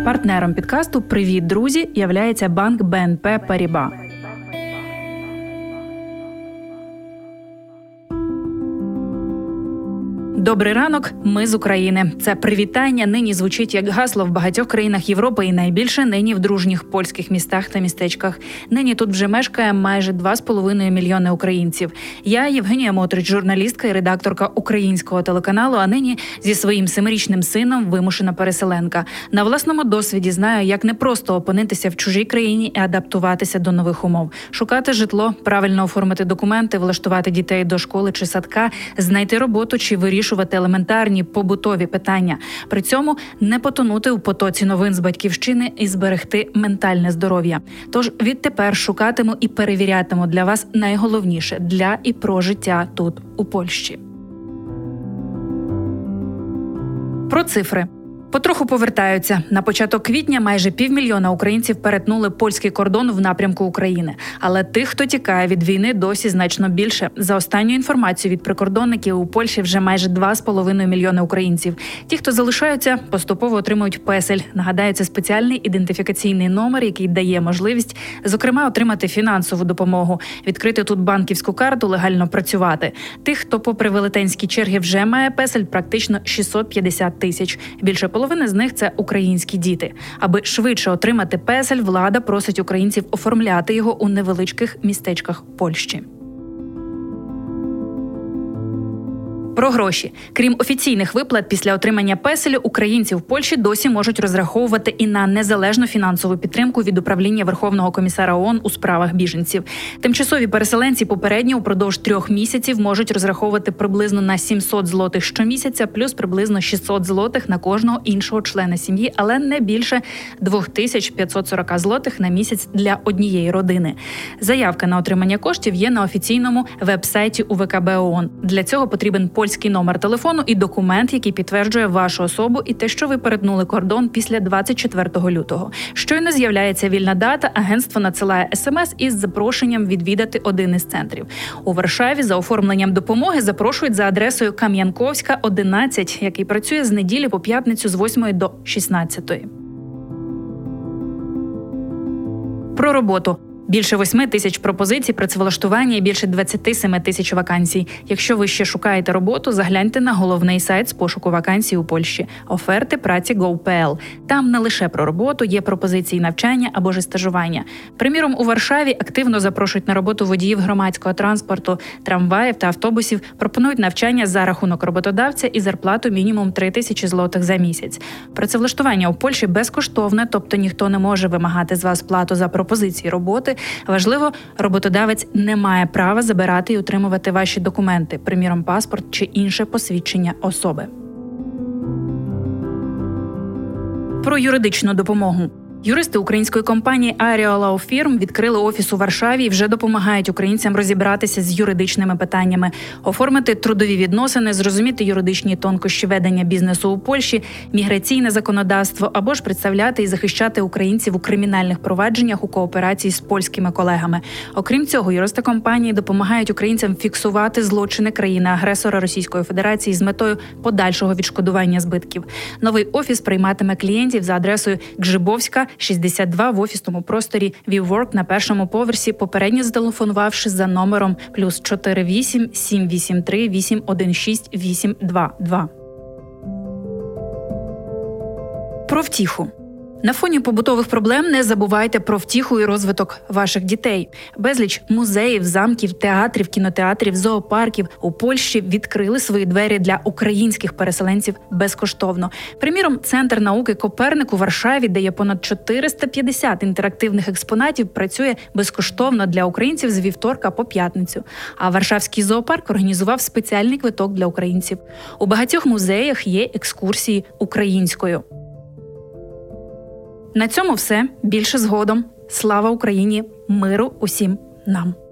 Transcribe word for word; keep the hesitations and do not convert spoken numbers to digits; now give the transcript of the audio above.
Партнером підкасту «Привіт, друзі» являється банк Бі Ен Пі Паріба. Добрий ранок, ми з України. Це привітання нині звучить як гасло в багатьох країнах Європи і найбільше нині в дружніх польських містах та містечках. Нині тут вже мешкає майже два з половиною мільйони українців. Я, Євгенія Мотрич, журналістка і редакторка українського телеканалу, а нині зі своїм семирічним сином вимушена переселенка. На власному досвіді знаю, як непросто опинитися в чужій країні і адаптуватися до нових умов. Шукати житло, правильно оформити документи, влаштувати дітей до школи чи садка, знайти роботу чи вирішувати елементарні побутові питання. При цьому не потонути у потоці новин з батьківщини і зберегти ментальне здоров'я. Тож відтепер шукатиму і перевірятиму для вас найголовніше для і про життя тут, у Польщі. Про цифри. Потроху повертаються. На початок квітня майже півмільйона українців перетнули польський кордон в напрямку України. Але тих, хто тікає від війни, досі значно більше. За останньою інформацією від прикордонників, у Польщі вже майже два з половиною мільйони українців. Ті, хто залишаються, поступово отримують песель. Нагадаю, це спеціальний ідентифікаційний номер, який дає можливість, зокрема, отримати фінансову допомогу, відкрити тут банківську карту, легально працювати. Тих, хто попри велетенські черги вже має песель, практично шістсот п'ятдесят тисяч. Більше половини з них – це українські діти. Аби швидше отримати песель, влада просить українців оформляти його у невеличких містечках Польщі. Про гроші. Крім офіційних виплат після отримання песелю, українці в Польщі досі можуть розраховувати і на незалежну фінансову підтримку від управління Верховного комісара ООН у справах біженців. Тимчасові переселенці попередньо упродовж трьох місяців можуть розраховувати приблизно на сімсот злотих щомісяця, плюс приблизно шістсот злотих на кожного іншого члена сім'ї, але не більше дві тисячі п'ятсот сорок злотих на місяць для однієї родини. Заявка на отримання коштів є на офіційному веб-сайті У Ве Ка Бе ООН. Для цього потрібен польський номер телефону і документ, який підтверджує вашу особу і те, що ви перетнули кордон після двадцять четвертого лютого. Щойно з'являється вільна дата, агентство надсилає смс із запрошенням відвідати один із центрів. У Варшаві за оформленням допомоги запрошують за адресою Кам'янковська, одинадцять, який працює з неділі по п'ятницю з восьмої до шістнадцятої. Про роботу. Більше восьми тисяч пропозицій працевлаштування і більше двадцять сім тисяч вакансій. Якщо ви ще шукаєте роботу, загляньте на головний сайт з пошуку вакансій у Польщі – оферти праці точка гов крапка пе ел. Там не лише про роботу, є пропозиції навчання або ж стажування. Приміром, у Варшаві активно запрошують на роботу водіїв громадського транспорту, трамваїв та автобусів, пропонують навчання за рахунок роботодавця і зарплату мінімум три тисячі злотих за місяць. Працевлаштування у Польщі безкоштовне, тобто ніхто не може вимагати з вас плату за пропозиції роботи. Важливо, роботодавець не має права забирати і утримувати ваші документи, приміром паспорт чи інше посвідчення особи. Про юридичну допомогу. Юристи української компанії Ario Law Firm відкрили офіс у Варшаві і вже допомагають українцям розібратися з юридичними питаннями, оформити трудові відносини, зрозуміти юридичні тонкощі ведення бізнесу у Польщі, міграційне законодавство або ж представляти і захищати українців у кримінальних провадженнях у кооперації з польськими колегами. Окрім цього, юристи компанії допомагають українцям фіксувати злочини країни-агресора Російської Федерації з метою подальшого відшкодування збитків. Новий офіс прийматиме клієнтів за адресою Гжибовська, шістдесят два в офісному просторі WeWork на першому поверсі, попередньо зателефонувавши за номером плюс чотири вісім сім вісім три вісім один шість вісім два два. Про втіху. На фоні побутових проблем не забувайте про втіху і розвиток ваших дітей. Безліч музеїв, замків, театрів, кінотеатрів, зоопарків у Польщі відкрили свої двері для українських переселенців безкоштовно. Приміром, Центр науки Коперник у Варшаві, де є понад чотириста п'ятдесят інтерактивних експонатів, працює безкоштовно для українців з вівторка по п'ятницю. А Варшавський зоопарк організував спеціальний квиток для українців. У багатьох музеях є екскурсії українською. На цьому все. Більше згодом. Слава Україні! Миру усім нам!